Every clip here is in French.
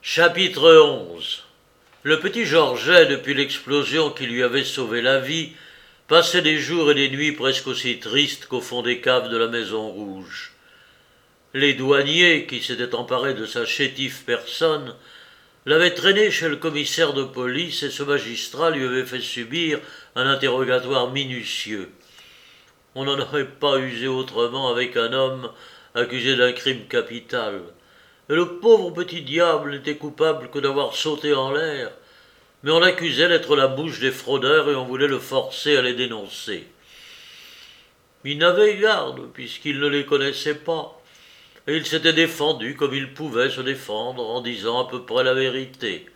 Chapitre 11. Le petit Georget, depuis l'explosion qui lui avait sauvé la vie, passait des jours et des nuits presque aussi tristes qu'au fond des caves de la Maison Rouge. Les douaniers, qui s'étaient emparés de sa chétive personne, l'avaient traîné chez le commissaire de police et ce magistrat lui avait fait subir un interrogatoire minutieux. On n'en aurait pas usé autrement avec un homme accusé d'un crime capital. Et le pauvre petit diable n'était coupable que d'avoir sauté en l'air, mais on l'accusait d'être la bouche des fraudeurs et on voulait le forcer à les dénoncer. Il n'avait garde, puisqu'il ne les connaissait pas, et il s'était défendu comme il pouvait se défendre en disant à peu près la vérité.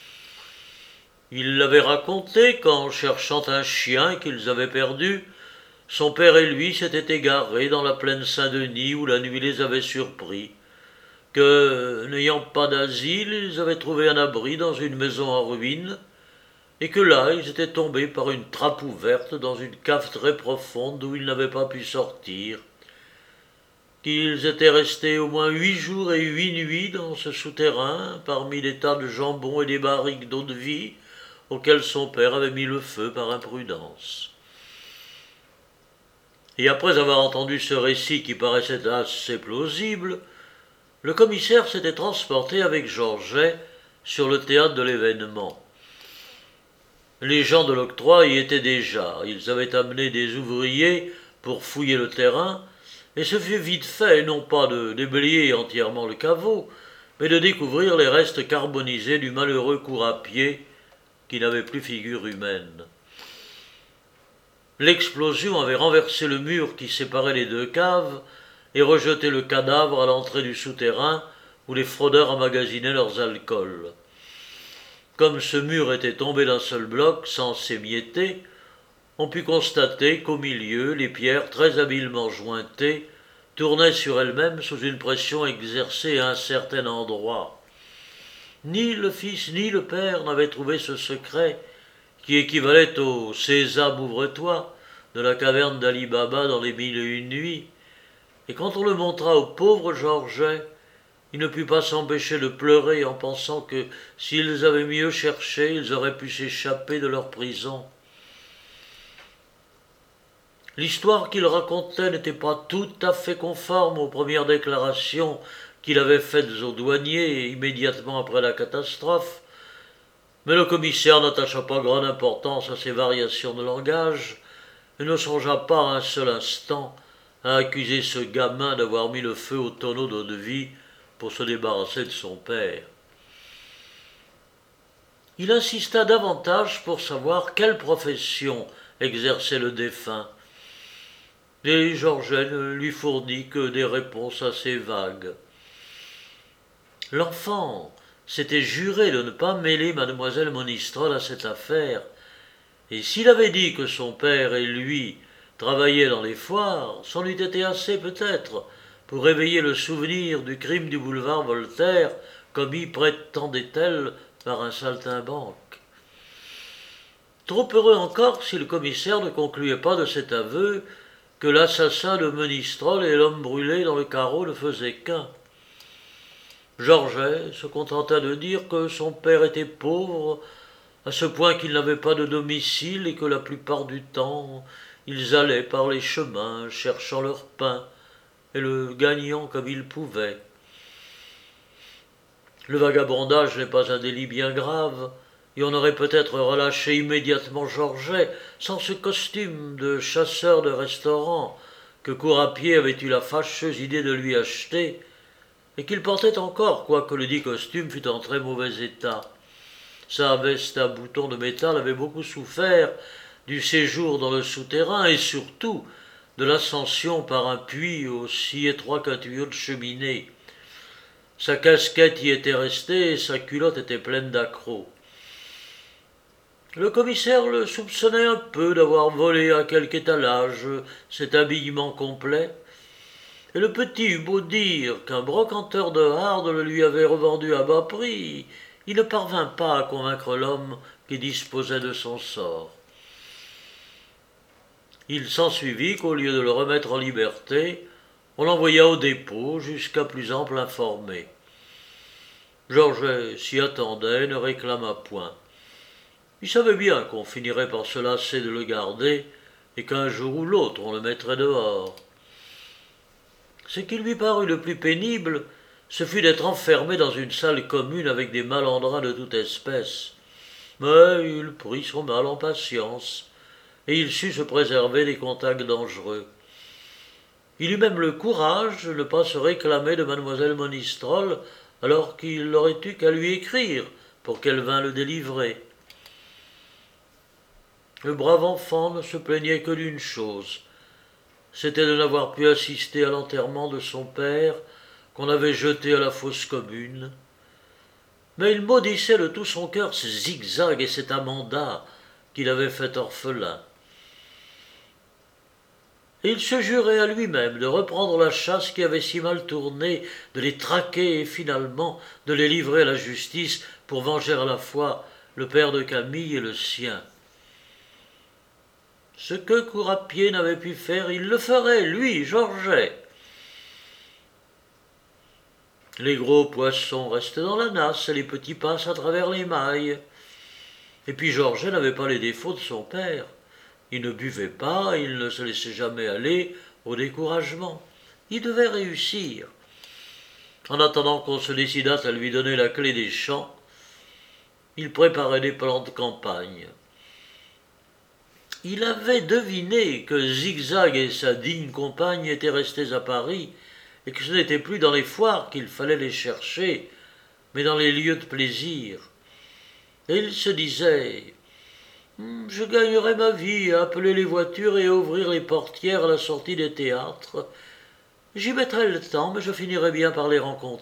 Il l'avait raconté qu'en cherchant un chien qu'ils avaient perdu, son père et lui s'étaient égarés dans la plaine Saint-Denis où la nuit les avait surpris, que, n'ayant pas d'asile, ils avaient trouvé un abri dans une maison en ruine, et que là, ils étaient tombés par une trappe ouverte dans une cave très profonde d'où ils n'avaient pas pu sortir, qu'ils étaient restés au moins 8 jours et 8 nuits dans ce souterrain, parmi des tas de jambon et des barriques d'eau-de-vie auxquelles son père avait mis le feu par imprudence. Et après avoir entendu ce récit qui paraissait assez plausible, le commissaire s'était transporté avec Georget sur le théâtre de l'événement. Les gens de l'octroi y étaient déjà. Ils avaient amené des ouvriers pour fouiller le terrain, et ce fut vite fait, non pas de déblayer entièrement le caveau, mais de découvrir les restes carbonisés du malheureux courapier qui n'avait plus figure humaine. L'explosion avait renversé le mur qui séparait les deux caves et rejeté le cadavre à l'entrée du souterrain où les fraudeurs emmagasinaient leurs alcools. Comme ce mur était tombé d'un seul bloc, sans s'émietter, on put constater qu'au milieu, les pierres très habilement jointées tournaient sur elles-mêmes sous une pression exercée à un certain endroit. Ni le fils ni le père n'avaient trouvé ce secret qui équivalait au Sésame ouvre-toi de la caverne d'Ali Baba dans les 1001 nuits, et quand on le montra au pauvre Georget, il ne put pas s'empêcher de pleurer en pensant que s'ils avaient mieux cherché, ils auraient pu s'échapper de leur prison. L'histoire qu'il racontait n'était pas tout à fait conforme aux premières déclarations qu'il avait faites aux douaniers immédiatement après la catastrophe, mais le commissaire n'attacha pas grande importance à ces variations de langage et ne songea pas un seul instant à accuser ce gamin d'avoir mis le feu au tonneau d'eau-de-vie pour se débarrasser de son père. Il insista davantage pour savoir quelle profession exerçait le défunt, et Georget ne lui fournit que des réponses assez vagues. L'enfant s'était juré de ne pas mêler mademoiselle Monistrol à cette affaire, et s'il avait dit que son père et lui travaillaient dans les foires, c'en eût été assez peut-être pour réveiller le souvenir du crime du boulevard Voltaire commis prétendait-elle par un saltimbanque. Trop heureux encore si le commissaire ne concluait pas de cet aveu que l'assassin de Monistrol et l'homme brûlé dans le carreau ne faisaient qu'un. Georget se contenta de dire que son père était pauvre, à ce point qu'il n'avait pas de domicile et que la plupart du temps, ils allaient par les chemins cherchant leur pain et le gagnant comme ils pouvaient. Le vagabondage n'est pas un délit bien grave, et on aurait peut-être relâché immédiatement Georget sans ce costume de chasseur de restaurant que Courapier avait eu la fâcheuse idée de lui acheter, et qu'il portait encore, quoique le dit costume fût en très mauvais état. Sa veste à boutons de métal avait beaucoup souffert du séjour dans le souterrain et surtout de l'ascension par un puits aussi étroit qu'un tuyau de cheminée. Sa casquette y était restée et sa culotte était pleine d'accrocs. Le commissaire le soupçonnait un peu d'avoir volé à quelque étalage cet habillement complet, et le petit eut beau dire qu'un brocanteur de hardes le lui avait revendu à bas prix, il ne parvint pas à convaincre l'homme qui disposait de son sort. Il s'ensuivit qu'au lieu de le remettre en liberté, on l'envoya au dépôt jusqu'à plus ample informé. Georget s'y attendait et ne réclama point. Il savait bien qu'on finirait par se lasser de le garder et qu'un jour ou l'autre on le mettrait dehors. Ce qui lui parut le plus pénible, ce fut d'être enfermé dans une salle commune avec des malandrans de toute espèce. Mais il prit son mal en patience, et il sut se préserver des contacts dangereux. Il eut même le courage de ne pas se réclamer de mademoiselle Monistrol, alors qu'il n'aurait eu qu'à lui écrire pour qu'elle vînt le délivrer. Le brave enfant ne se plaignait que d'une chose, c'était de n'avoir pu assister à l'enterrement de son père, qu'on avait jeté à la fosse commune. Mais il maudissait de tout son cœur ce zigzag et cette Amanda qu'il avait fait orphelin. Et il se jurait à lui-même de reprendre la chasse qui avait si mal tourné, de les traquer et finalement de les livrer à la justice pour venger à la fois le père de Camille et le sien. Ce que Courrapied n'avait pu faire, il le ferait, lui, Georget. Les gros poissons restent dans la nasse et les petits passent à travers les mailles. Et puis Georget n'avait pas les défauts de son père. Il ne buvait pas, il ne se laissait jamais aller au découragement. Il devait réussir. En attendant qu'on se décidât à lui donner la clé des champs, il préparait des plans de campagne. Il avait deviné que Zigzag et sa digne compagne étaient restés à Paris et que ce n'était plus dans les foires qu'il fallait les chercher, mais dans les lieux de plaisir. Et il se disait « Je gagnerai ma vie à appeler les voitures et à ouvrir les portières à la sortie des théâtres. J'y mettrai le temps, mais je finirai bien par les rencontrer. »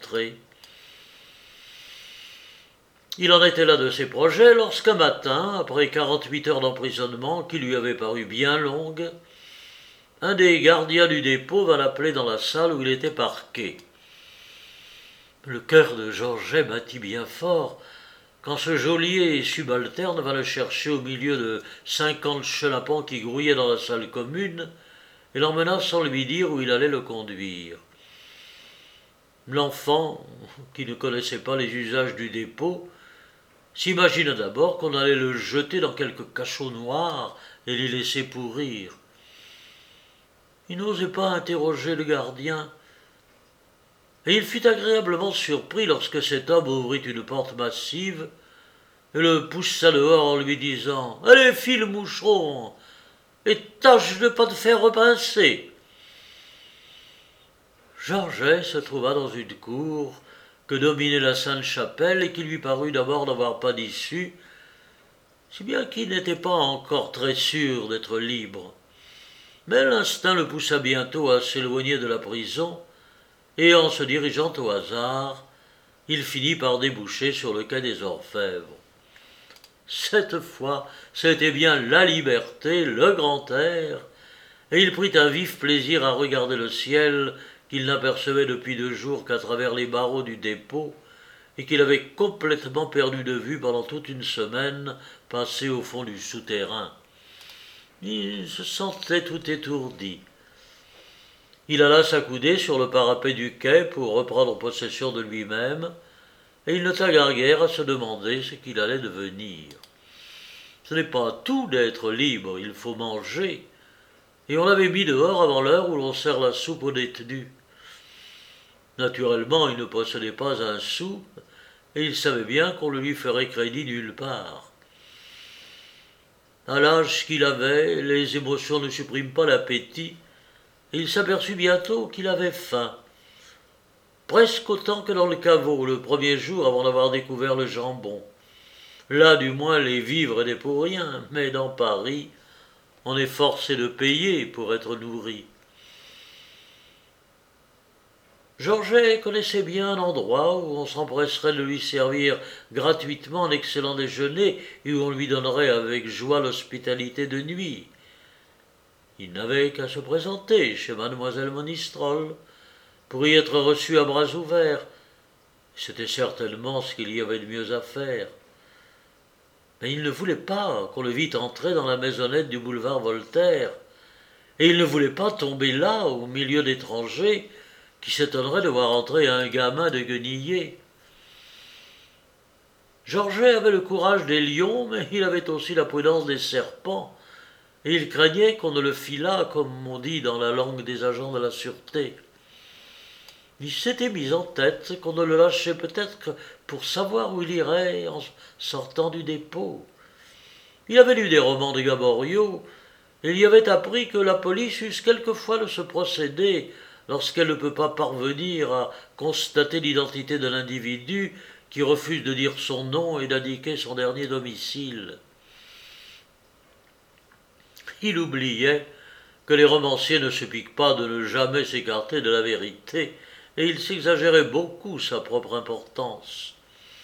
Il en était là de ses projets lorsqu'un matin, après 48 heures d'emprisonnement qui lui avaient paru bien longues, un des gardiens du dépôt vint l'appeler dans la salle où il était parqué. Le cœur de Georget battit bien fort quand ce geôlier subalterne vint le chercher au milieu de 50 chenapans qui grouillaient dans la salle commune et l'emmena sans lui dire où il allait le conduire. L'enfant, qui ne connaissait pas les usages du dépôt, s'imagina d'abord qu'on allait le jeter dans quelque cachot noir et l'y laisser pourrir. Il n'osait pas interroger le gardien, et il fut agréablement surpris lorsque cet homme ouvrit une porte massive et le poussa dehors en lui disant « Allez, file, moucheron, et tâche de ne pas te faire repincer !» Georget se trouva dans une cour que dominait la Sainte-Chapelle et qui lui parut d'abord n'avoir pas d'issue, si bien qu'il n'était pas encore très sûr d'être libre. Mais l'instinct le poussa bientôt à s'éloigner de la prison, et en se dirigeant au hasard, il finit par déboucher sur le quai des Orfèvres. Cette fois, c'était bien la liberté, le grand air, et il prit un vif plaisir à regarder le ciel qu'il n'apercevait depuis 2 jours qu'à travers les barreaux du dépôt, et qu'il avait complètement perdu de vue pendant toute une semaine passée au fond du souterrain. Il se sentait tout étourdi. Il alla s'accouder sur le parapet du quai pour reprendre possession de lui-même, et il ne tarda guère à se demander ce qu'il allait devenir. Ce n'est pas tout d'être libre, il faut manger, et on l'avait mis dehors avant l'heure où l'on sert la soupe aux détenus. Naturellement, il ne possédait pas un sou, et il savait bien qu'on ne lui ferait crédit nulle part. À l'âge qu'il avait, les émotions ne suppriment pas l'appétit, et il s'aperçut bientôt qu'il avait faim. Presque autant que dans le caveau, le premier jour avant d'avoir découvert le jambon. Là, du moins, les vivres étaient pour rien, mais dans Paris, on est forcé de payer pour être nourri. Georget connaissait bien un endroit où on s'empresserait de lui servir gratuitement un excellent déjeuner et où on lui donnerait avec joie l'hospitalité de nuit. Il n'avait qu'à se présenter chez mademoiselle Monistrol pour y être reçu à bras ouverts. C'était certainement ce qu'il y avait de mieux à faire. Mais il ne voulait pas qu'on le vît entrer dans la maisonnette du boulevard Voltaire, et il ne voulait pas tomber là, au milieu d'étrangers, qui s'étonneraient de voir entrer un gamin de Guenillet. Georget avait le courage des lions, mais il avait aussi la prudence des serpents, et il craignait qu'on ne le filât, comme on dit dans la langue des agents de la sûreté. Il s'était mis en tête qu'on ne le lâchait peut-être que pour savoir où il irait en sortant du dépôt. Il avait lu des romans de Gaboriau, et il y avait appris que la police use quelquefois de ce procédé lorsqu'elle ne peut pas parvenir à constater l'identité de l'individu qui refuse de dire son nom et d'indiquer son dernier domicile. Il oubliait que les romanciers ne se piquent pas de ne jamais s'écarter de la vérité, et il s'exagérait beaucoup sa propre importance.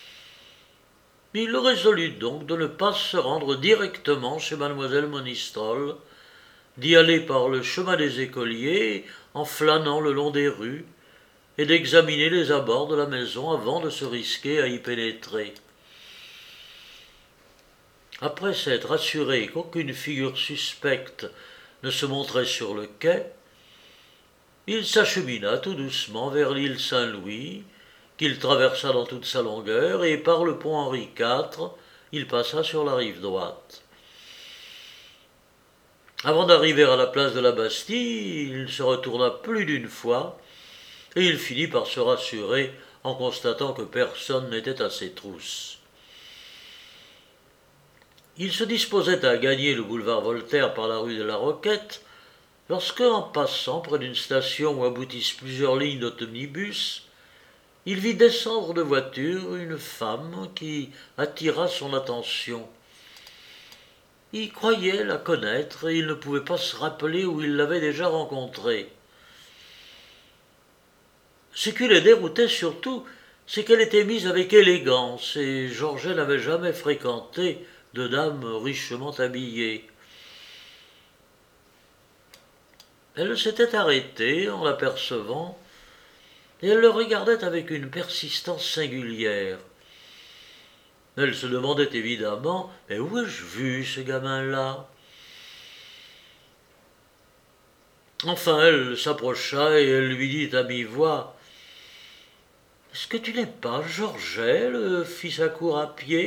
Il résolut donc de ne pas se rendre directement chez mademoiselle Monistrol, d'y aller par le chemin des écoliers en flânant le long des rues, et d'examiner les abords de la maison avant de se risquer à y pénétrer. Après s'être assuré qu'aucune figure suspecte ne se montrait sur le quai, il s'achemina tout doucement vers l'île Saint-Louis, qu'il traversa dans toute sa longueur, et par le pont Henri IV, il passa sur la rive droite. Avant d'arriver à la place de la Bastille, il se retourna plus d'une fois, et il finit par se rassurer en constatant que personne n'était à ses trousses. Il se disposait à gagner le boulevard Voltaire par la rue de la Roquette, lorsque, en passant près d'une station où aboutissent plusieurs lignes d'automnibus, il vit descendre de voiture une femme qui attira son attention. Il croyait la connaître et il ne pouvait pas se rappeler où il l'avait déjà rencontrée. Ce qui le déroutait surtout, c'est qu'elle était mise avec élégance, et Georget n'avait jamais fréquenté de dame richement habillée. Elle s'était arrêtée en l'apercevant, et elle le regardait avec une persistance singulière. Elle se demandait évidemment « Mais où ai-je vu ce gamin-là » Enfin, elle s'approcha et elle lui dit à mi-voix « Est-ce que tu n'es pas Georget, le fils à court à pied ?»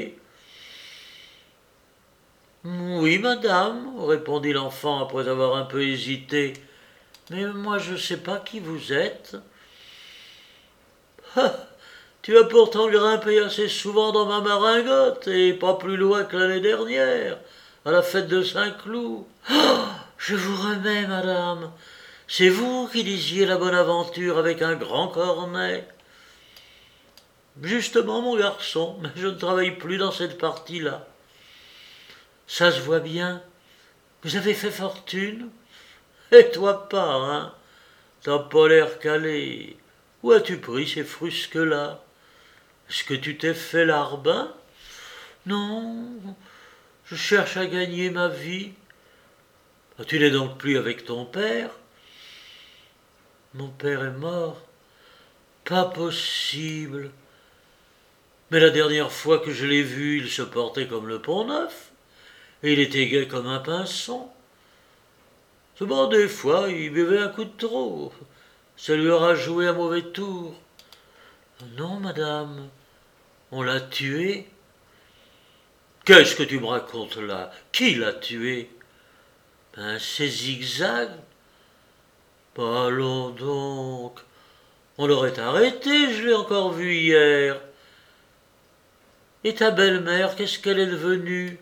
« Oui, madame, répondit l'enfant après avoir un peu hésité. Mais moi je ne sais pas qui vous êtes. Ah, tu as pourtant grimpé assez souvent dans ma maringotte, et pas plus loin que l'année dernière, à la fête de Saint-Cloud. Ah, je vous remets, madame. C'est vous qui disiez la bonne aventure avec un grand cornet. Justement, mon garçon, mais je ne travaille plus dans cette partie-là. Ça se voit bien. Vous avez fait fortune. Et toi pas, hein? T'as pas l'air calé. Où as-tu pris ces frusques-là? Est-ce que tu t'es fait larbin? Non, je cherche à gagner ma vie. Ah, tu n'es donc plus avec ton père? Mon père est mort. Pas possible. Mais la dernière fois que je l'ai vu, il se portait comme le Pont-Neuf. Et il était gai comme un pinson. Seulement, des fois, il buvait un coup de trop. Ça lui aura joué un mauvais tour. Non, madame, on l'a tué. Qu'est-ce que tu me racontes là? Qui l'a tué? Ben, c'est Zigzag. Ben, allons donc. On l'aurait arrêté, je l'ai encore vu hier. Et ta belle-mère, qu'est-ce qu'elle est devenue?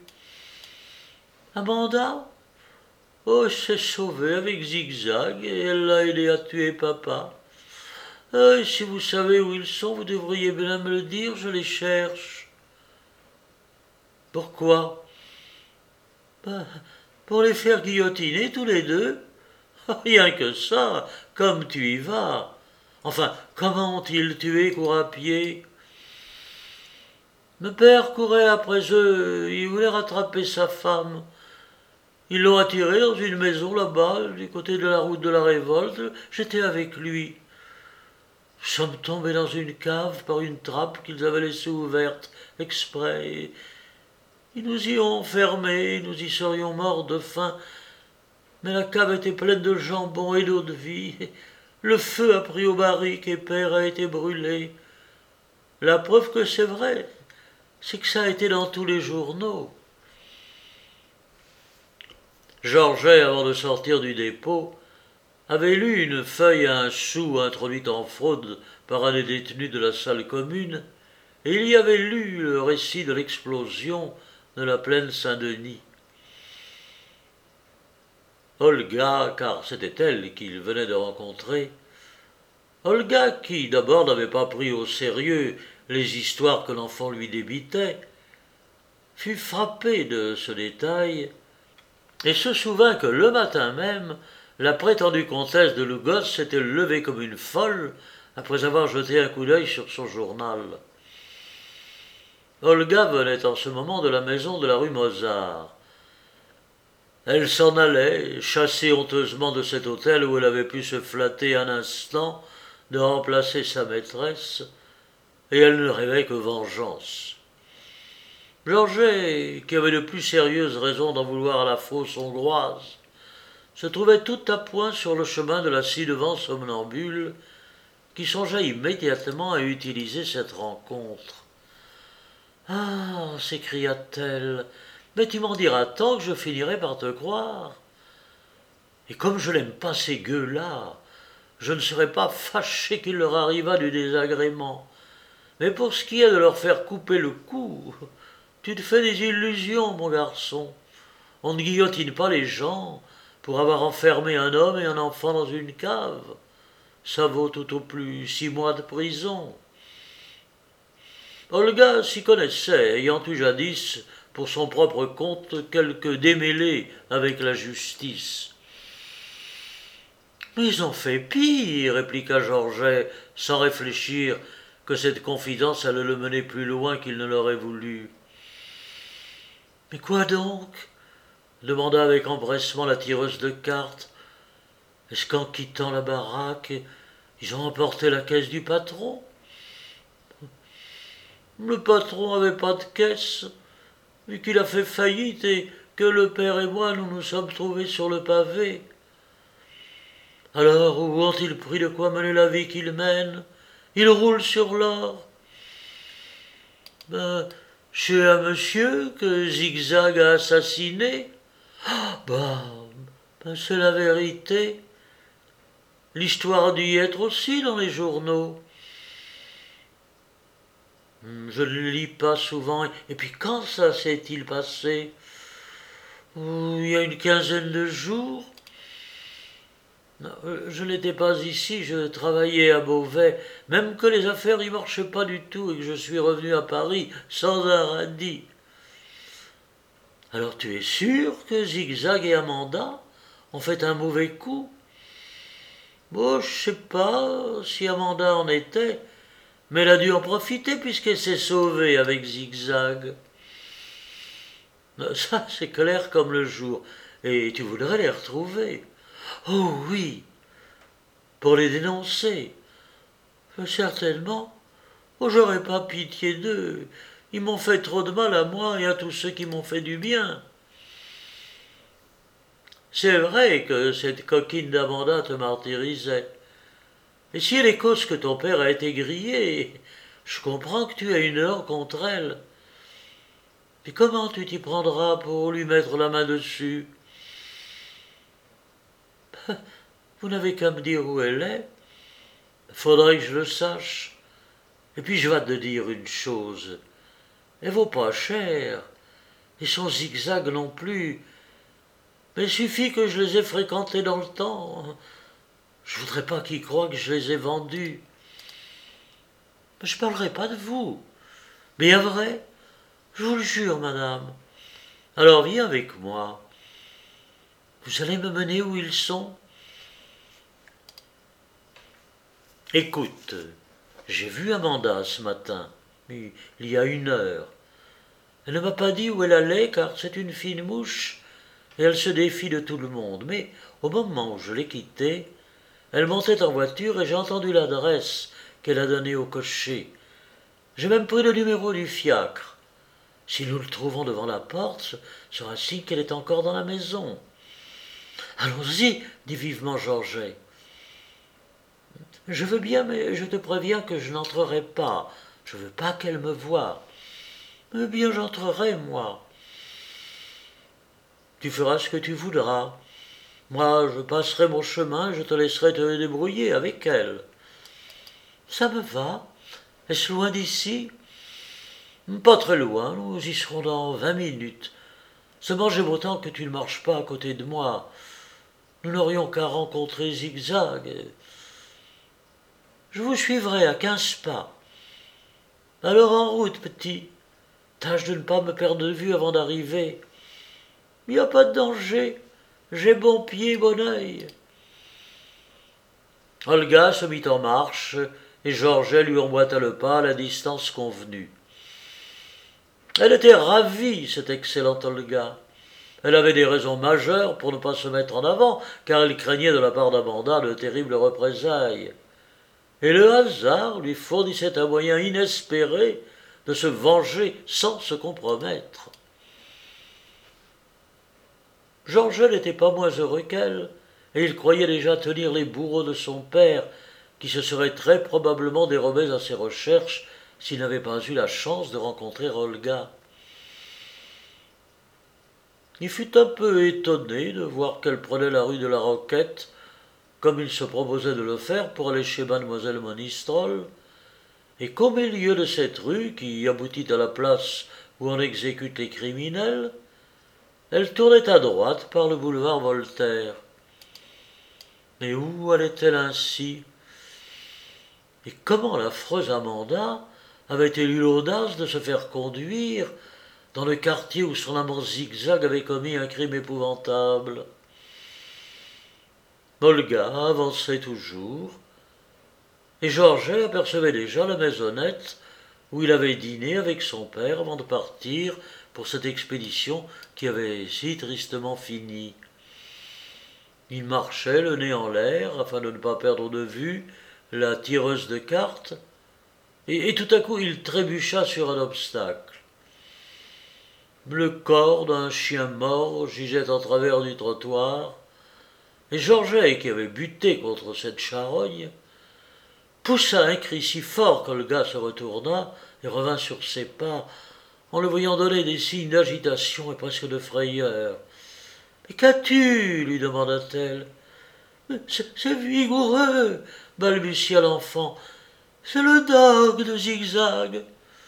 Amanda? Oh, elle s'est sauvée avec Zigzag et elle l'a aidé à tuer papa. Si vous savez où ils sont, vous devriez bien me le dire, je les cherche. Pourquoi? Ben, pour les faire guillotiner tous les deux. Rien que ça, comme tu y vas. Enfin, comment ont-ils tué Courrapied? Mon père courait après eux, il voulait rattraper sa femme. Ils l'ont attiré dans une maison là-bas, du côté de la route de la Révolte. J'étais avec lui. Nous sommes tombés dans une cave par une trappe qu'ils avaient laissée ouverte, exprès. Ils nous y ont enfermés, nous y serions morts de faim. Mais la cave était pleine de jambon et d'eau de vie. Le feu a pris au barrique et père a été brûlé. La preuve que c'est vrai, c'est que ça a été dans tous les journaux. Georget, avant de sortir du dépôt, avait lu une feuille à 1 sou introduite en fraude par un des détenus de la salle commune, et il y avait lu le récit de l'explosion de la plaine Saint-Denis. Olga, car c'était elle qu'il venait de rencontrer, Olga, qui d'abord n'avait pas pris au sérieux les histoires que l'enfant lui débitait, fut frappée de ce détail et se souvint que le matin même, la prétendue comtesse de Lugos s'était levée comme une folle après avoir jeté un coup d'œil sur son journal. Olga venait en ce moment de la maison de la rue Mozart. Elle s'en allait, chassée honteusement de cet hôtel où elle avait pu se flatter un instant de remplacer sa maîtresse, et elle ne rêvait que vengeance. Georget, qui avait de plus sérieuses raisons d'en vouloir à la fausse hongroise, se trouvait tout à point sur le chemin de la ci-devant somnambule, qui songea immédiatement à utiliser cette rencontre. « Ah » s'écria-t-elle, « mais tu m'en diras tant que je finirai par te croire. Et comme je n'aime pas ces gueux-là, je ne serais pas fâché qu'il leur arrivât du désagrément. Mais pour ce qui est de leur faire couper le cou, tu te fais des illusions, mon garçon. On ne guillotine pas les gens pour avoir enfermé un homme et un enfant dans une cave. Ça vaut tout au plus 6 mois de prison. » Olga s'y connaissait, ayant eu jadis, pour son propre compte, quelques démêlés avec la justice. « Mais ils ont fait pire, » répliqua Georget, sans réfléchir que cette confidence allait le mener plus loin qu'il ne l'aurait voulu. « Mais quoi donc ?» demanda avec empressement la tireuse de cartes. « Est-ce qu'en quittant la baraque, ils ont emporté la caisse du patron ? » Le patron n'avait pas de caisse, vu qu'il a fait faillite et que le père et moi nous nous sommes trouvés sur le pavé. Alors où ont-ils pris de quoi mener la vie qu'ils mènent? Ils roulent sur l'or. Chez un monsieur que Zigzag a assassiné. C'est la vérité. L'histoire a dû y être aussi dans les journaux. Je ne lis pas souvent. Et puis quand ça s'est-il passé? Il y a une quinzaine de jours. Non, je n'étais pas ici, je travaillais à Beauvais, même que les affaires n'y marchaient pas du tout et que je suis revenu à Paris sans un radis. Alors tu es sûr que Zigzag et Amanda ont fait un mauvais coup? Bon, je sais pas si Amanda en était, mais elle a dû en profiter puisqu'elle s'est sauvée avec Zigzag. Ça, c'est clair comme le jour. Et tu voudrais les retrouver? Oh oui, pour les dénoncer. Certainement. Oh, j'aurais pas pitié d'eux. Ils m'ont fait trop de mal à moi et à tous ceux qui m'ont fait du bien. C'est vrai que cette coquine d'Amanda te martyrisait. Et si elle est cause que ton père a été grillé, je comprends que tu aies une heure contre elle. Et comment tu t'y prendras pour lui mettre la main dessus? Vous n'avez qu'à me dire où elle est. Faudrait que je le sache. Et puis je vais te dire une chose. Elle vaut pas cher. Et son Zigzag non plus. Mais il suffit que je les ai fréquentés dans le temps. Je voudrais pas qu'ils croient que je les ai vendus. Mais je parlerai pas de vous. Bien vrai, je vous le jure, madame. Alors viens avec moi. Vous allez me mener où ils sont? Écoute, j'ai vu Amanda ce matin, il y a 1 heure. Elle ne m'a pas dit où elle allait, car c'est une fine mouche, et elle se défie de tout le monde. Mais au moment où je l'ai quittée, elle montait en voiture et j'ai entendu l'adresse qu'elle a donnée au cocher. J'ai même pris le numéro du fiacre. Si nous le trouvons devant la porte, ce sera signe qu'elle est encore dans la maison. Allons-y, dit vivement Georget. Je veux bien, mais je te préviens que je n'entrerai pas. Je veux pas qu'elle me voie. Eh bien, j'entrerai, moi. Tu feras ce que tu voudras. Moi, je passerai mon chemin et je te laisserai te débrouiller avec elle. Ça me va. Est-ce loin d'ici? Pas très loin, nous y serons dans 20 minutes. Seulement j'aime autant que tu ne marches pas à côté de moi. Nous n'aurions qu'à rencontrer Zigzag. Je vous suivrai à 15 pas. Alors en route, petit. Tâche de ne pas me perdre de vue avant d'arriver. Il n'y a pas de danger. J'ai bon pied, bon œil. Olga se mit en marche, et Georget lui emboîta le pas à la distance convenue. Elle était ravie, cette excellente Olga. Elle avait des raisons majeures pour ne pas se mettre en avant, car elle craignait de la part d'Amanda de terribles représailles. Et le hasard lui fournissait un moyen inespéré de se venger sans se compromettre. Georges n'était pas moins heureux qu'elle, et il croyait déjà tenir les bourreaux de son père, qui se seraient très probablement dérobés à ses recherches s'il n'avait pas eu la chance de rencontrer Olga. Il fut un peu étonné de voir qu'elle prenait la rue de la Roquette, comme il se proposait de le faire pour aller chez mademoiselle Monistrol, et qu'au milieu de cette rue qui aboutit à la place où on exécute les criminels, elle tournait à droite par le boulevard Voltaire. Mais où allait-elle ainsi? Et comment l'affreuse Amanda avait-elle eu l'audace de se faire conduire dans le quartier où son amant Zigzag avait commis un crime épouvantable? Olga avançait toujours, et Georget apercevait déjà la maisonnette où il avait dîné avec son père avant de partir pour cette expédition qui avait si tristement fini. Il marchait le nez en l'air afin de ne pas perdre de vue la tireuse de cartes, et tout à coup il trébucha sur un obstacle. Le corps d'un chien mort gisait en travers du trottoir, et Georget, qui avait buté contre cette charogne, poussa un cri si fort que le gars se retourna et revint sur ses pas, en le voyant donner des signes d'agitation et presque de frayeur. « Mais qu'as-tu » lui demanda-t-elle. « C'est vigoureux » balbutia l'enfant. « C'est le dog de Zigzag. »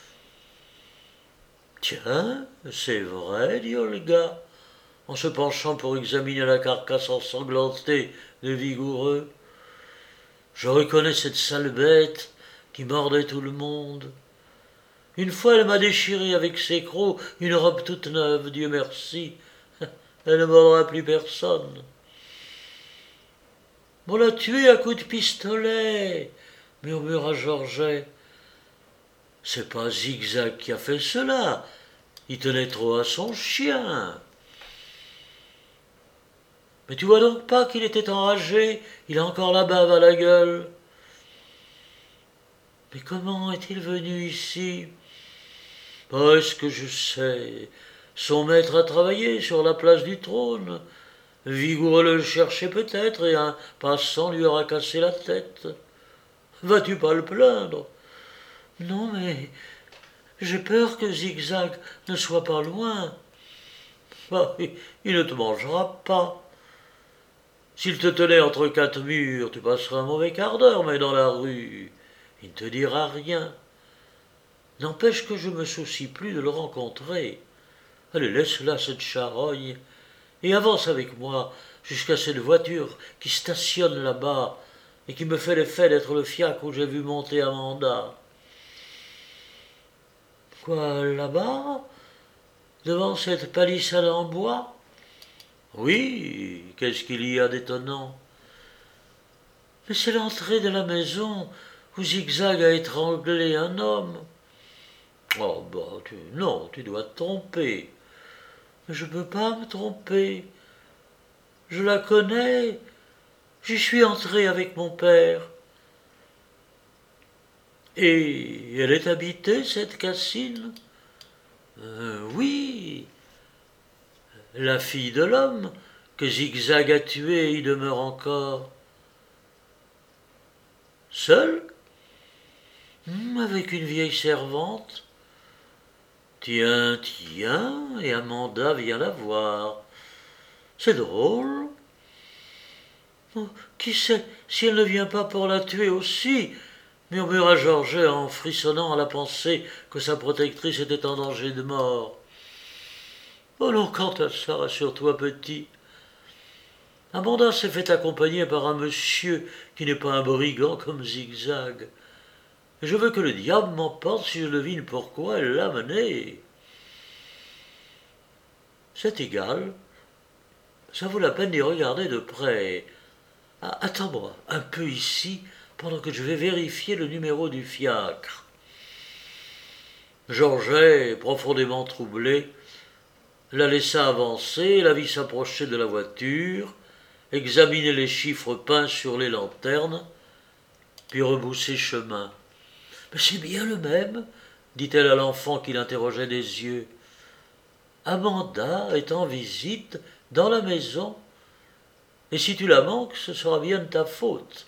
« Tiens, c'est vrai, dit Olga, en se penchant pour examiner la carcasse ensanglantée de Vigoureux. Je reconnais cette sale bête qui mordait tout le monde. Une fois, elle m'a déchiré avec ses crocs une robe toute neuve, Dieu merci. Elle ne mordra plus personne. On l'a tué à coups de pistolet, murmura Georget. C'est pas Zigzag qui a fait cela. Il tenait trop à son chien. Mais tu vois donc pas qu'il était enragé, il a encore la bave à la gueule. Mais comment est-il venu ici? Est-ce que je sais? Son maître a travaillé sur la place du trône. Vigoureux le cherchait peut-être, et un passant lui aura cassé la tête. Vas-tu pas le plaindre? Non, mais j'ai peur que Zigzag ne soit pas loin. Bah, il ne te mangera pas. S'il te tenait entre quatre murs, tu passerais un mauvais quart d'heure, mais dans la rue, il ne te dira rien. N'empêche que je me soucie plus de le rencontrer. Allez, laisse là cette charogne, et avance avec moi jusqu'à cette voiture qui stationne là-bas, et qui me fait l'effet d'être le fiacre où j'ai vu monter Amanda. Quoi, là-bas? Devant cette palissade en bois? Oui, qu'est-ce qu'il y a d'étonnant? Mais c'est l'entrée de la maison où Zigzag a étranglé un homme. Oh, bah, non, tu dois te tromper. Mais je ne peux pas me tromper. Je la connais. J'y suis entré avec mon père. Et elle est habitée, cette Cassine? Oui. La fille de l'homme que Zigzag a tué y demeure encore. Seule? Avec une vieille servante? Tiens, tiens, et Amanda vient la voir. C'est drôle. Oh, qui sait si elle ne vient pas pour la tuer aussi, murmura Georget en frissonnant à la pensée que sa protectrice était en danger de mort. Oh non, quant à ça, rassure-toi, petit. Amanda s'est fait accompagner par un monsieur qui n'est pas un brigand comme Zigzag. Et je veux que le diable m'emporte si je devine pourquoi elle l'a menée. C'est égal. Ça vaut la peine d'y regarder de près. Ah, attends-moi un peu ici pendant que je vais vérifier le numéro du fiacre. Georget, profondément troublé, la laissa avancer et la vit s'approcher de la voiture, examiner les chiffres peints sur les lanternes, puis rebousser chemin. « Mais c'est bien le même, dit-elle à l'enfant qui l'interrogeait des yeux. Amanda est en visite dans la maison, et si tu la manques, ce sera bien de ta faute.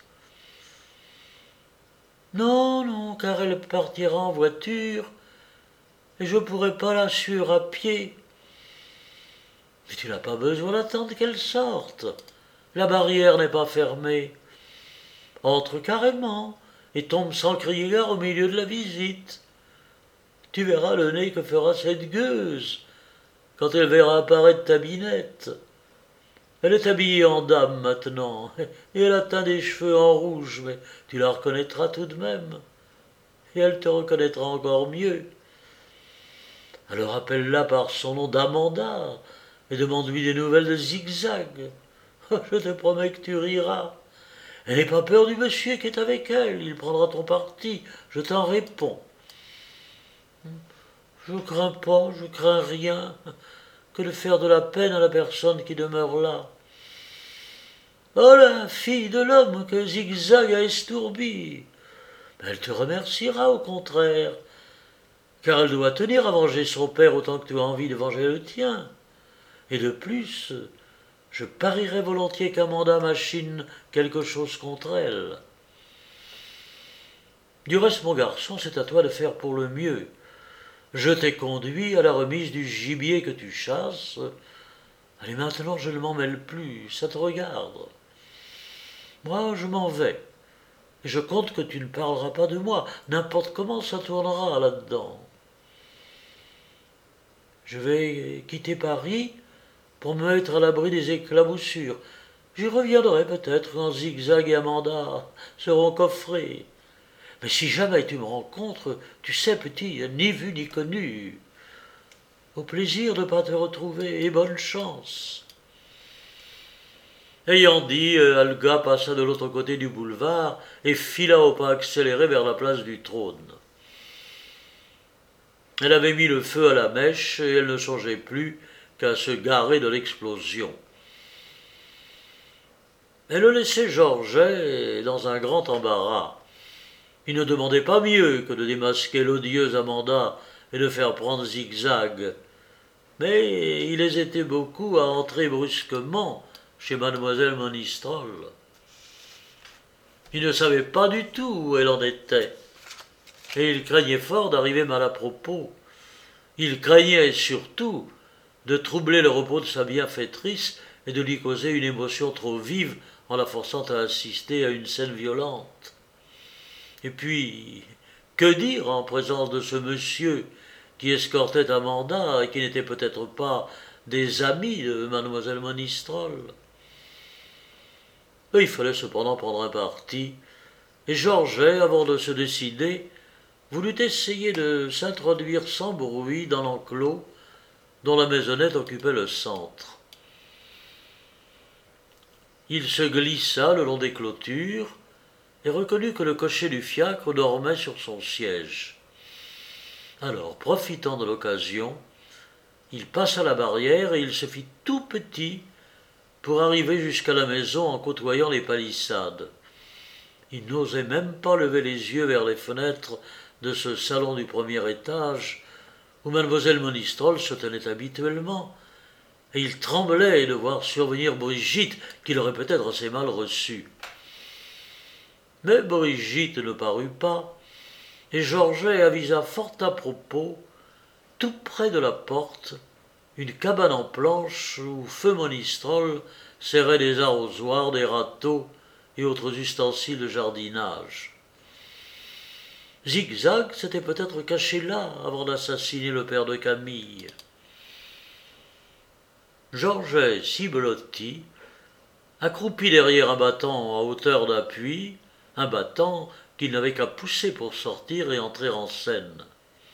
Non, non, car elle partira en voiture, et je ne pourrai pas la suivre à pied. Mais tu n'as pas besoin d'attendre qu'elle sorte. La barrière n'est pas fermée. Entre carrément, et tombe sans crier gare au milieu de la visite. Tu verras le nez que fera cette gueuse quand elle verra apparaître ta Binette. Elle est habillée en dame maintenant, et elle a teint des cheveux en rouge, mais tu la reconnaîtras tout de même. Et elle te reconnaîtra encore mieux. Alors appelle-la par son nom d'Amanda, et demande-lui des nouvelles de Zigzag. Je te promets que tu riras. Elle n'aie pas peur du monsieur qui est avec elle, il prendra ton parti, je t'en réponds. Je crains pas, je crains rien, que de faire de la peine à la personne qui demeure là. Oh la fille de l'homme que Zigzag a estourbi. Elle te remerciera au contraire, car elle doit tenir à venger son père autant que tu as envie de venger le tien. Et de plus, je parierais volontiers qu'Amanda machine quelque chose contre elle. Du reste, mon garçon, c'est à toi de faire pour le mieux. Je t'ai conduit à la remise du gibier que tu chasses. Allez, maintenant, je ne m'en mêle plus, ça te regarde. Moi, je m'en vais. Et je compte que tu ne parleras pas de moi, n'importe comment ça tournera là-dedans. Je vais quitter Paris pour me mettre à l'abri des éclaboussures. J'y reviendrai peut-être quand Zigzag et Amanda seront coffrés. Mais si jamais tu me rencontres, tu sais, petit, ni vu ni connu. Au plaisir de ne pas te retrouver, et bonne chance. Ayant dit, Olga passa de l'autre côté du boulevard et fila au pas accéléré vers la place du Trône. Elle avait mis le feu à la mèche et elle ne songeait plus qu'à se garer de l'explosion. Elle laissait Georget dans un grand embarras. Il ne demandait pas mieux que de démasquer l'odieuse Amanda et de faire prendre Zigzag. Mais il hésitait beaucoup à entrer brusquement chez mademoiselle Monistrol. Il ne savait pas du tout où elle en était, et il craignait fort d'arriver mal à propos. Il craignait surtout de troubler le repos de sa bienfaitrice et de lui causer une émotion trop vive en la forçant à assister à une scène violente. Et puis, que dire en présence de ce monsieur qui escortait Amanda et qui n'était peut-être pas des amis de mademoiselle Monistrol? Il fallait cependant prendre un parti, et Georget, avant de se décider, voulut essayer de s'introduire sans bruit dans l'enclos dont la maisonnette occupait le centre. Il se glissa le long des clôtures et reconnut que le cocher du fiacre dormait sur son siège. Alors, profitant de l'occasion, il passa la barrière et il se fit tout petit pour arriver jusqu'à la maison en côtoyant les palissades. Il n'osait même pas lever les yeux vers les fenêtres de ce salon du premier étage où mademoiselle Monistrol se tenait habituellement, et il tremblait de voir survenir Brigitte, qu'il aurait peut-être assez mal reçue. Mais Brigitte ne parut pas, et Georget avisa fort à propos tout près de la porte, une cabane en planches où feu Monistrol serrait des arrosoirs, des râteaux et autres ustensiles de jardinage. Zigzag s'était peut-être caché là avant d'assassiner le père de Camille. Georget Cibelotti, accroupi derrière un battant à hauteur d'appui, un battant qu'il n'avait qu'à pousser pour sortir et entrer en scène.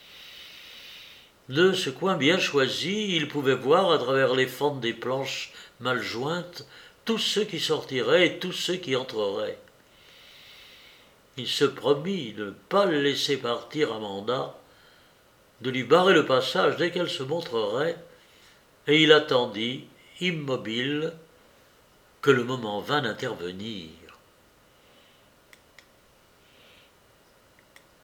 De ce coin bien choisi, il pouvait voir à travers les fentes des planches mal jointes tous ceux qui sortiraient et tous ceux qui entreraient. Il se promit de ne pas laisser partir Amanda, de lui barrer le passage dès qu'elle se montrerait, et il attendit, immobile, que le moment vînt d'intervenir.